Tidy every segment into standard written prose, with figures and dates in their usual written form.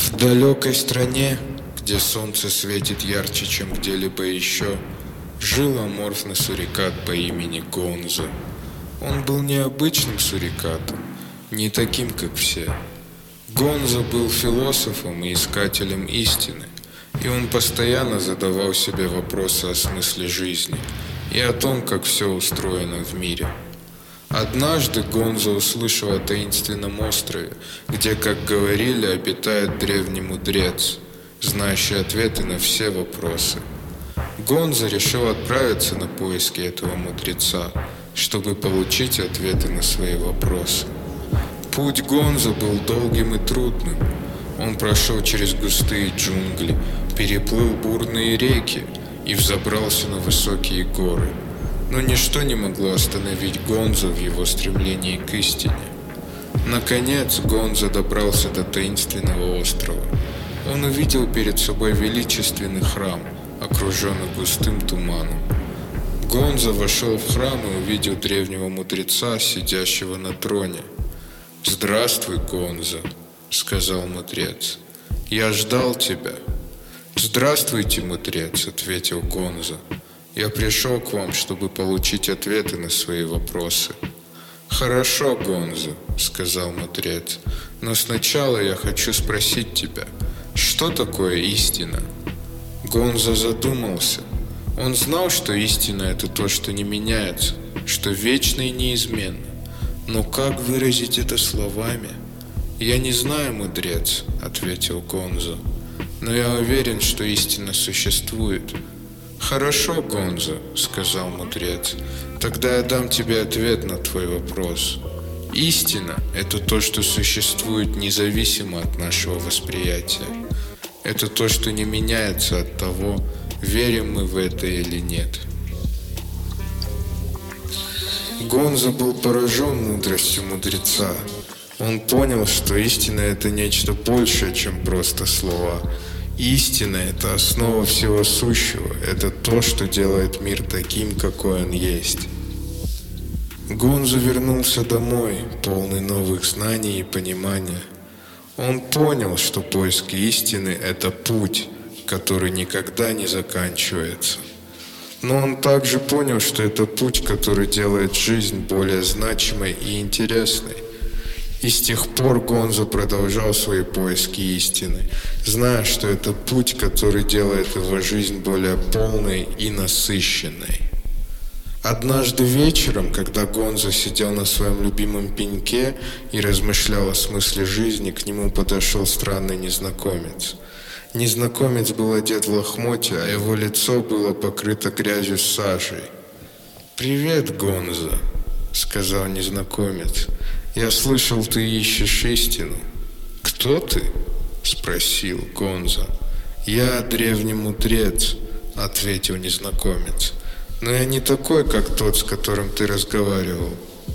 В далекой стране, где солнце светит ярче, чем где-либо еще, жил аморфный сурикат по имени Гонзо. Он был необычным сурикатом, не таким, как все. Гонзо был философом и искателем истины, и он постоянно задавал себе вопросы о смысле жизни и о том, как все устроено в мире. Однажды Гонзо услышал о таинственном острове, где, как говорили, обитает древний мудрец, знающий ответы на все вопросы. Гонзо решил отправиться на поиски этого мудреца, чтобы получить ответы на свои вопросы. Путь Гонзо был долгим и трудным. Он прошел через густые джунгли, переплыл бурные реки и взобрался на высокие горы. Но ничто не могло остановить Гонзо в его стремлении к истине. Наконец Гонзо добрался до таинственного острова. Он увидел перед собой величественный храм, окруженный густым туманом. Гонзо вошел в храм и увидел древнего мудреца, сидящего на троне. «Здравствуй, Гонзо», — сказал мудрец. «Я ждал тебя». «Здравствуйте, мудрец», — ответил Гонзо. «Я пришел к вам, чтобы получить ответы на свои вопросы». «Хорошо, Гонзо», — сказал мудрец, — «но сначала я хочу спросить тебя, что такое истина?» Гонзо задумался. Он знал, что истина — это то, что не меняется, что вечно и неизменно. Но как выразить это словами? «Я не знаю, мудрец», — ответил Гонзо, — «но я уверен, что истина существует». «Хорошо, Гонзо», — сказал мудрец, — «тогда я дам тебе ответ на твой вопрос. Истина — это то, что существует независимо от нашего восприятия. Это то, что не меняется от того, верим мы в это или нет». Гонзо был поражен мудростью мудреца. Он понял, что истина — это нечто большее, чем просто слова. Истина — это основа всего сущего, это то, что делает мир таким, какой он есть. Гонзо вернулся домой, полный новых знаний и понимания. Он понял, что поиск истины — это путь, который никогда не заканчивается. Но он также понял, что это путь, который делает жизнь более значимой и интересной. И с тех пор Гонзо продолжал свои поиски истины, зная, что это путь, который делает его жизнь более полной и насыщенной. Однажды вечером, когда Гонзо сидел на своем любимом пеньке и размышлял о смысле жизни, к нему подошел странный незнакомец. Незнакомец был одет в лохмотья, а его лицо было покрыто грязью с сажей. «Привет, Гонзо», — сказал незнакомец. «Я слышал, ты ищешь истину». «Кто ты?» — спросил Гонзо. «Я древний мудрец», — ответил незнакомец. «Но я не такой, как тот, с которым ты разговаривал.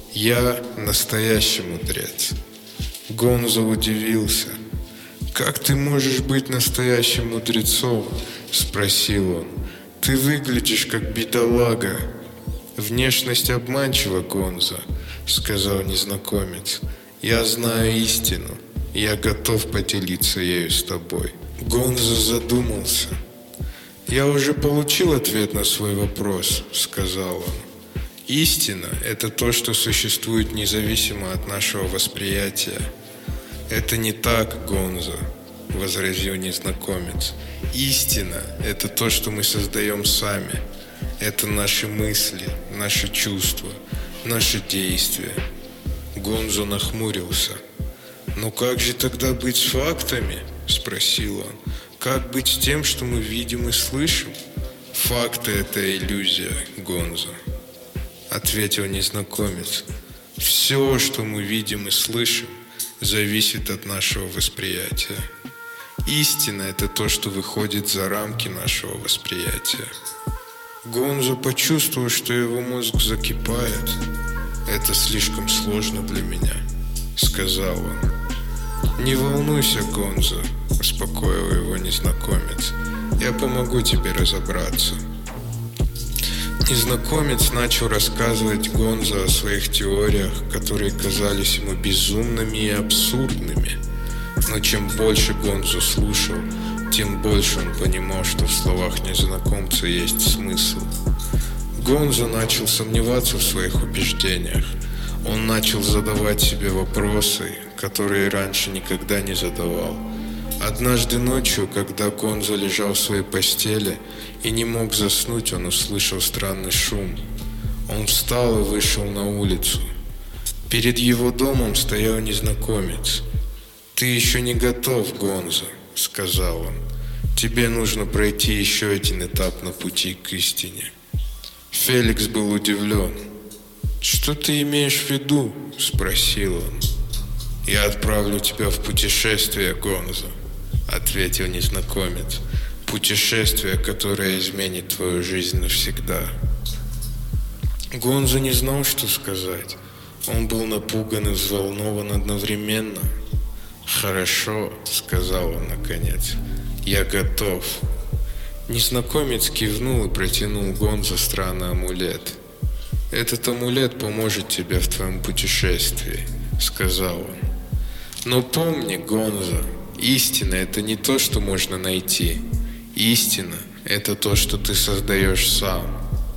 Я настоящий мудрец». Гонзо удивился. «Как ты можешь быть настоящим мудрецом?» — спросил он. «Ты выглядишь как бедолага». «Внешность обманчива, Гонзо», — сказал незнакомец. «Я знаю истину. Я готов поделиться ею с тобой». Гонзо задумался. «Я уже получил ответ на свой вопрос», — сказал он. «Истина — это то, что существует независимо от нашего восприятия». «Это не так, Гонзо», — возразил незнакомец. «Истина — это то, что мы создаем сами. Это наши мысли, наши чувства, наши действия». Гонзо нахмурился. «Но как же тогда быть с фактами?» — спросил он. «Как быть с тем, что мы видим и слышим?» «Факты — это иллюзия, Гонзо», — ответил незнакомец. «Все, что мы видим и слышим, зависит от нашего восприятия. Истина — это то, что выходит за рамки нашего восприятия». Гонзо почувствовал, что его мозг закипает. «Это слишком сложно для меня», — сказал он. «Не волнуйся, Гонзо», — успокоил его незнакомец. «Я помогу тебе разобраться». Незнакомец начал рассказывать Гонзо о своих теориях, которые казались ему безумными и абсурдными. Но чем больше Гонзо слушал, тем больше он понимал, что в словах незнакомца есть смысл. Гонзо начал сомневаться в своих убеждениях. Он начал задавать себе вопросы, которые раньше никогда не задавал. Однажды ночью, когда Гонзо лежал в своей постели и не мог заснуть, он услышал странный шум. Он встал и вышел на улицу. Перед его домом стоял незнакомец. «Ты еще не готов, Гонзо», — сказал он. «Тебе нужно пройти еще один этап на пути к истине». Феликс был удивлен. «Что ты имеешь в виду?» — спросил он. «Я отправлю тебя в путешествие, Гонзо», — ответил незнакомец. «Путешествие, которое изменит твою жизнь навсегда». Гонзо не знал, что сказать. Он был напуган и взволнован одновременно. «Хорошо», — сказал он наконец, — «я готов». Незнакомец кивнул и протянул Гонзо странный амулет. «Этот амулет поможет тебе в твоем путешествии», — сказал он. «Но помни, Гонзо, истина — это не то, что можно найти. Истина — это то, что ты создаешь сам».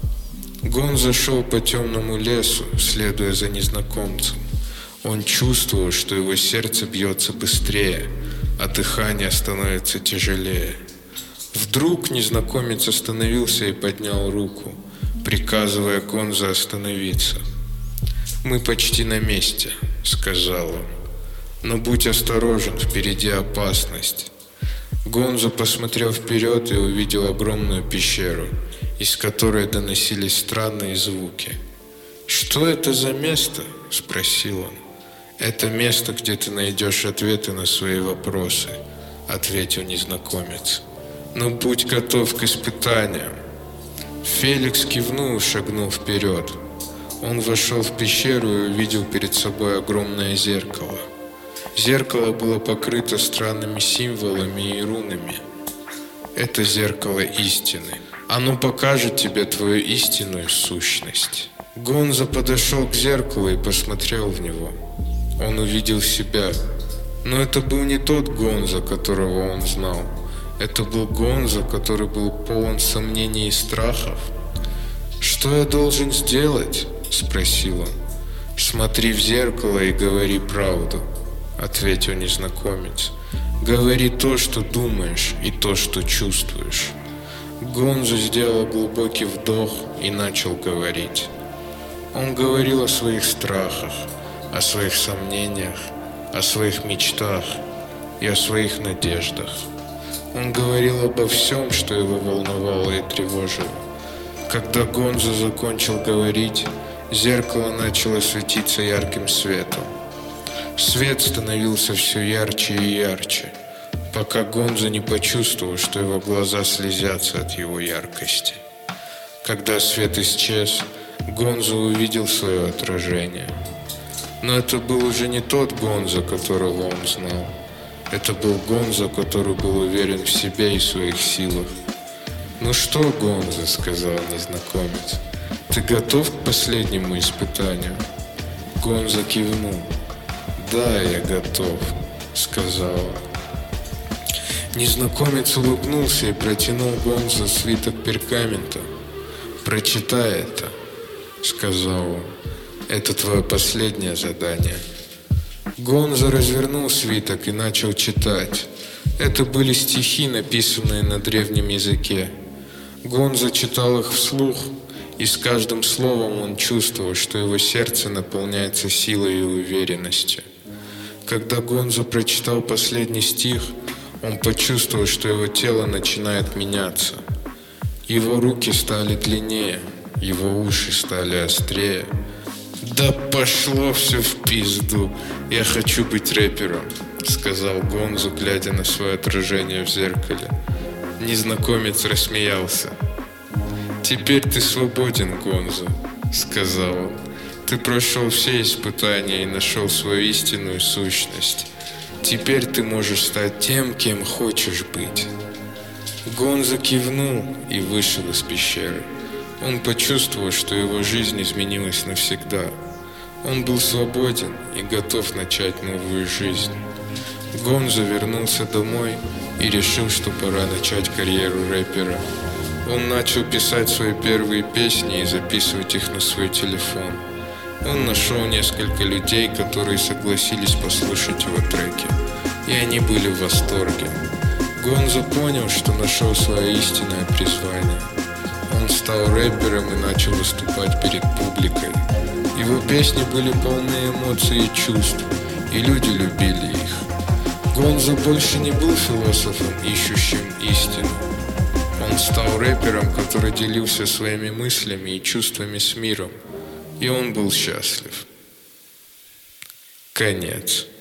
Гонзо шел по темному лесу, следуя за незнакомцем. Он чувствовал, что его сердце бьется быстрее, а дыхание становится тяжелее. Вдруг незнакомец остановился и поднял руку, приказывая Гонзо остановиться. «Мы почти на месте», — сказал он. «Но будь осторожен, впереди опасность». Гонзо посмотрел вперед и увидел огромную пещеру, из которой доносились странные звуки. «Что это за место?» — спросил он. «Это место, где ты найдешь ответы на свои вопросы», — ответил незнакомец. «Но будь готов к испытаниям». Феликс кивнул и шагнул вперед. Он вошел в пещеру и увидел перед собой огромное зеркало. Зеркало было покрыто странными символами и рунами. Это зеркало истины. Оно покажет тебе твою истинную сущность. Гонзо подошел к зеркалу и посмотрел в него. Он увидел себя. Но это был не тот Гонзо, которого он знал. Это был Гонзо, который был полон сомнений и страхов. «Что я должен сделать?» — спросил он. «Смотри в зеркало и говори правду», — ответил незнакомец. «Говори то, что думаешь, и то, что чувствуешь». Гонзо сделал глубокий вдох и начал говорить. Он говорил о своих страхах, о своих сомнениях, о своих мечтах и о своих надеждах. Он говорил обо всем, что его волновало и тревожило. Когда Гонзо закончил говорить, зеркало начало светиться ярким светом. Свет становился все ярче и ярче, пока Гонзо не почувствовал, что его глаза слезятся от его яркости. Когда свет исчез, Гонзо увидел свое отражение. Но это был уже не тот Гонзо, которого он знал. Это был Гонзо, который был уверен в себе и своих силах. «Ну что, Гонзо, — сказал незнакомец, — ты готов к последнему испытанию?» Гонзо кивнул. «Да, я готов», — сказал он. Незнакомец улыбнулся и протянул Гонзо свиток пергамента. «Прочитай это», — сказал он. «Это твое последнее задание». Гонзо развернул свиток и начал читать. Это были стихи, написанные на древнем языке. Гонзо читал их вслух, и с каждым словом он чувствовал, что его сердце наполняется силой и уверенностью. Когда Гонзо прочитал последний стих, он почувствовал, что его тело начинает меняться. Его руки стали длиннее, его уши стали острее. «Да пошло все в пизду! Я хочу быть рэпером», — сказал Гонзо, глядя на свое отражение в зеркале. Незнакомец рассмеялся. «Теперь ты свободен, Гонзо», — сказал он. «Ты прошел все испытания и нашел свою истинную сущность. Теперь ты можешь стать тем, кем хочешь быть». Гонзо кивнул и вышел из пещеры. Он почувствовал, что его жизнь изменилась навсегда. Он был свободен и готов начать новую жизнь. Гонзо вернулся домой и решил, что пора начать карьеру рэпера. Он начал писать свои первые песни и записывать их на свой телефон. Он нашел несколько людей, которые согласились послушать его треки, и они были в восторге. Гонзо понял, что нашел свое истинное призвание. Он стал рэпером и начал выступать перед публикой. Его песни были полны эмоций и чувств, и люди любили их. Гонзо больше не был философом, ищущим истину. Он стал рэпером, который делился своими мыслями и чувствами с миром, и он был счастлив. Конец.